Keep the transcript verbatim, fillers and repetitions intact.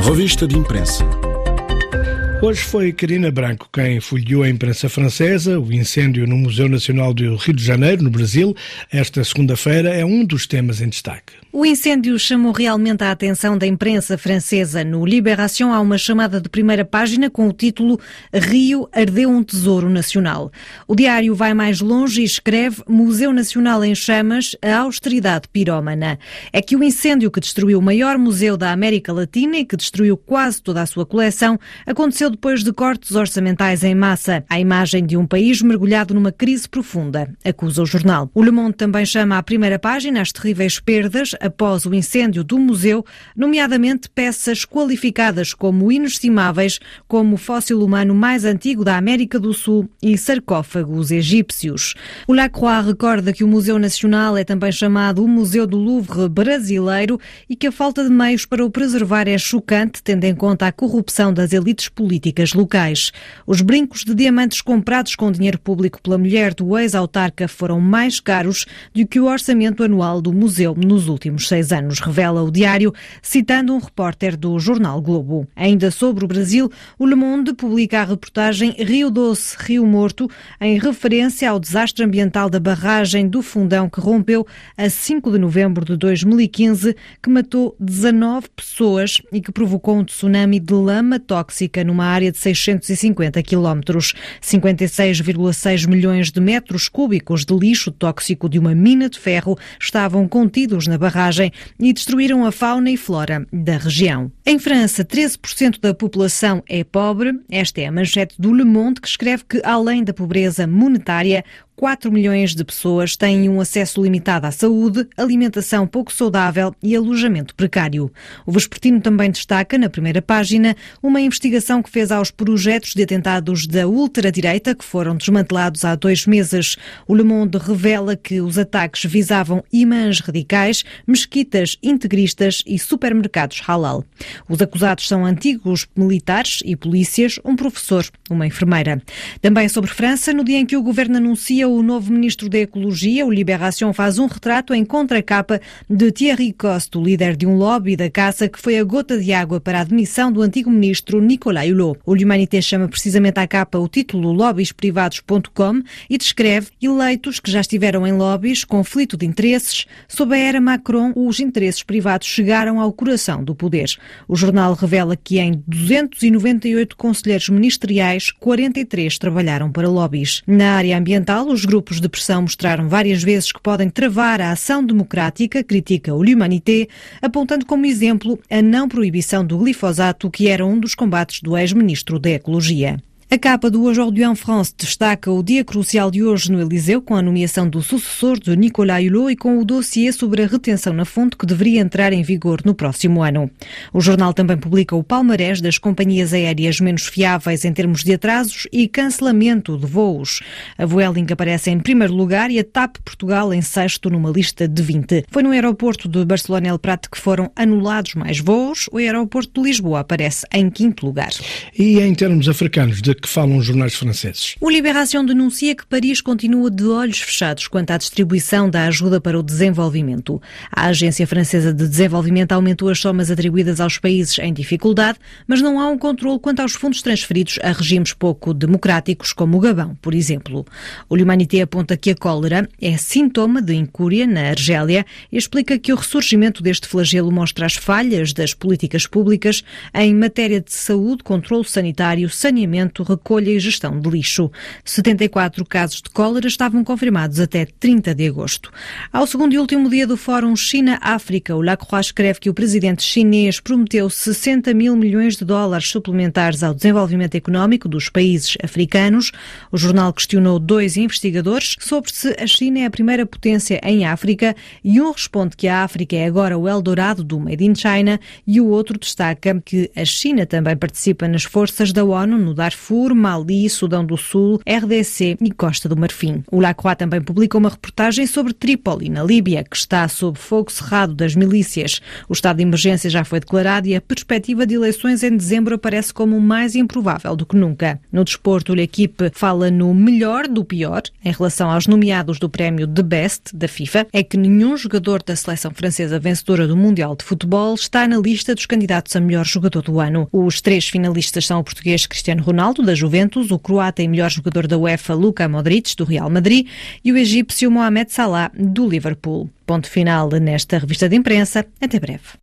Revista de imprensa. Hoje foi Carina Branco quem folheou a imprensa francesa. O incêndio no Museu Nacional do Rio de Janeiro, no Brasil, esta segunda-feira, é um dos temas em destaque. O incêndio chamou realmente a atenção da imprensa francesa. No Libération há uma chamada de primeira página com o título Rio ardeu um tesouro nacional. O diário vai mais longe e escreve Museu Nacional em chamas, a austeridade pirómana. É que o incêndio que destruiu o maior museu da América Latina e que destruiu quase toda a sua coleção aconteceu depois de cortes orçamentais em massa. A imagem de um país mergulhado numa crise profunda, acusa o jornal. O Le Monde também chama à primeira página as terríveis perdas após o incêndio do museu, nomeadamente peças qualificadas como inestimáveis, como o fóssil humano mais antigo da América do Sul e sarcófagos egípcios. O Lacroix recorda que o Museu Nacional é também chamado o Museu do Louvre brasileiro e que a falta de meios para o preservar é chocante, tendo em conta a corrupção das elites políticas locais. Os brincos de diamantes comprados com dinheiro público pela mulher do ex-autarca foram mais caros do que o orçamento anual do museu nos últimos seis anos, revela o diário, citando um repórter do jornal Globo. Ainda sobre o Brasil, o Le Monde publica a reportagem Rio Doce, Rio Morto, em referência ao desastre ambiental da barragem do Fundão que rompeu a cinco de novembro de dois mil e quinze, que matou dezanove pessoas e que provocou um tsunami de lama tóxica numa área de seiscentos e cinquenta quilómetros. cinquenta e seis vírgula seis milhões de metros cúbicos de lixo tóxico de uma mina de ferro estavam contidos na barragem e destruíram a fauna e flora da região. Em França, treze por cento da população é pobre. Esta é a manchete do Le Monde, que escreve que, além da pobreza monetária, quatro milhões de pessoas têm um acesso limitado à saúde, alimentação pouco saudável e alojamento precário. O Vespertino também destaca, na primeira página, uma investigação que fez aos projetos de atentados da ultradireita que foram desmantelados há dois meses. O Le Monde revela que os ataques visavam imãs radicais, mesquitas integristas e supermercados halal. Os acusados são antigos militares e polícias, um professor, uma enfermeira. Também sobre França, no dia em que o governo anuncia o novo ministro da Ecologia, o Libération faz um retrato em contracapa de Thierry Coste, o líder de um lobby da caça que foi a gota de água para a demissão do antigo ministro Nicolas Hulot. O L'Humanité chama precisamente à capa o título lobbies privados ponto com e descreve eleitos que já estiveram em lobbies, conflito de interesses. Sob a era Macron, os interesses privados chegaram ao coração do poder. O jornal revela que em duzentos e noventa e oito conselheiros ministeriais, quarenta e três trabalharam para lobbies. Na área ambiental, os grupos de pressão mostraram várias vezes que podem travar a ação democrática, critica o L'Humanité, apontando como exemplo a não proibição do glifosato, que era um dos combates do ex-ministro da Ecologia. A capa do Aujourd'hui en France destaca o dia crucial de hoje no Eliseu, com a nomeação do sucessor de Nicolas Hulot e com o dossiê sobre a retenção na fonte que deveria entrar em vigor no próximo ano. O jornal também publica o palmarés das companhias aéreas menos fiáveis em termos de atrasos e cancelamento de voos. A Vueling aparece em primeiro lugar e a TAP Portugal em sexto numa lista de vinte. Foi no aeroporto de Barcelona-El Prat que foram anulados mais voos. O aeroporto de Lisboa aparece em quinto lugar. E em termos africanos, de que falam os jornais franceses? O Libération denuncia que Paris continua de olhos fechados quanto à distribuição da ajuda para o desenvolvimento. A Agência Francesa de Desenvolvimento aumentou as somas atribuídas aos países em dificuldade, mas não há um controle quanto aos fundos transferidos a regimes pouco democráticos, como o Gabão, por exemplo. O L'Humanité aponta que a cólera é sintoma de incúria na Argélia e explica que o ressurgimento deste flagelo mostra as falhas das políticas públicas em matéria de saúde, controle sanitário, saneamento, recolha e gestão de lixo. setenta e quatro casos de cólera estavam confirmados até trinta de agosto. Ao segundo e último dia do Fórum China-África, o Lacroix escreve que o presidente chinês prometeu sessenta mil milhões de dólares suplementares ao desenvolvimento económico dos países africanos. O jornal questionou dois investigadores sobre se a China é a primeira potência em África e um responde que a África é agora o Eldorado do Made in China e o outro destaca que a China também participa nas forças da ONU no Darfur Darfur, Mali, Sudão do Sul, R D C e Costa do Marfim. O La Croix também publica uma reportagem sobre Trípoli, na Líbia, que está sob fogo cerrado das milícias. O estado de emergência já foi declarado e a perspectiva de eleições em dezembro aparece como mais improvável do que nunca. No desporto, a equipe fala no melhor do pior em relação aos nomeados do prémio The Best da FIFA. É que nenhum jogador da seleção francesa vencedora do Mundial de Futebol está na lista dos candidatos a melhor jogador do ano. Os três finalistas são o português Cristiano Ronaldo, da Juventus, o croata e melhor jogador da UEFA, Luka Modric, do Real Madrid, e o egípcio Mohamed Salah, do Liverpool. Ponto final nesta revista de imprensa. Até breve.